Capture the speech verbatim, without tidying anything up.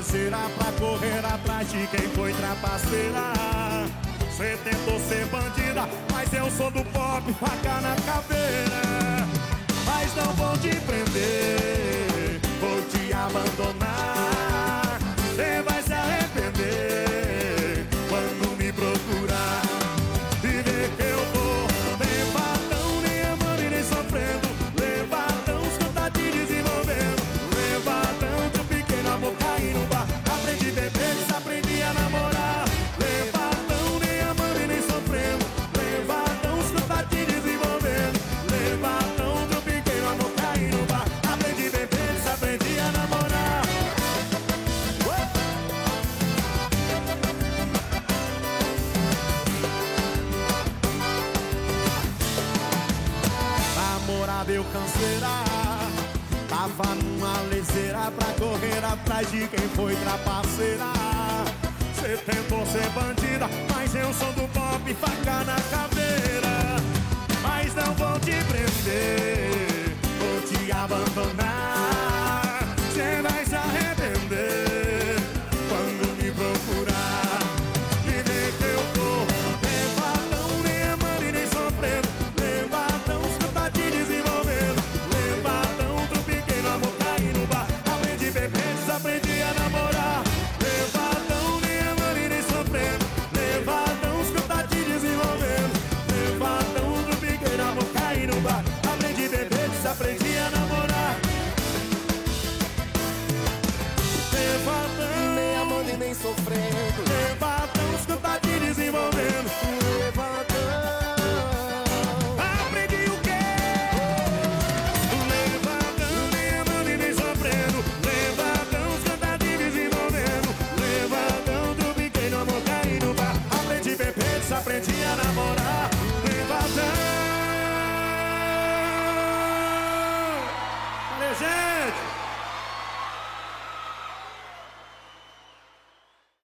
canseira pra correr atrás de quem foi trapaceira. Cê tentou ser bandida, mas eu sou do pop, faca na caveira. Mas não vou te prender, vou te abandonar. Cê vai se arrepender quando me procurar e ver que eu tô levadão, nem amando e nem sofrendo. Levadão, escuta te desenvolvendo. Levadão, teu pequeno amor cair no bar. Aprendi a beber, desaprendi a namorar. Levadão, nem amando e nem sofrendo. Levadão, escuta te desenvolvendo. Levadão, teu pequeno amor cair no bar. Aprendi a beber, desaprendi a namorar. Namorada eu canseira, tava numa leseira pra correr atrás de quem foi trapaceira. Cê tentou ser bandida, mas eu sou do pop, faca na caveira. Mas não vou te prender, vou te abandonar. Cê vai se arrepender quando me procurar e ver que eu tô levadão, nem amando e nem sofrendo. Levadão, escuta te desenvolvendo. Levadão, teu pequeno amor cair no bar. Aprendi a beber, desaprendi a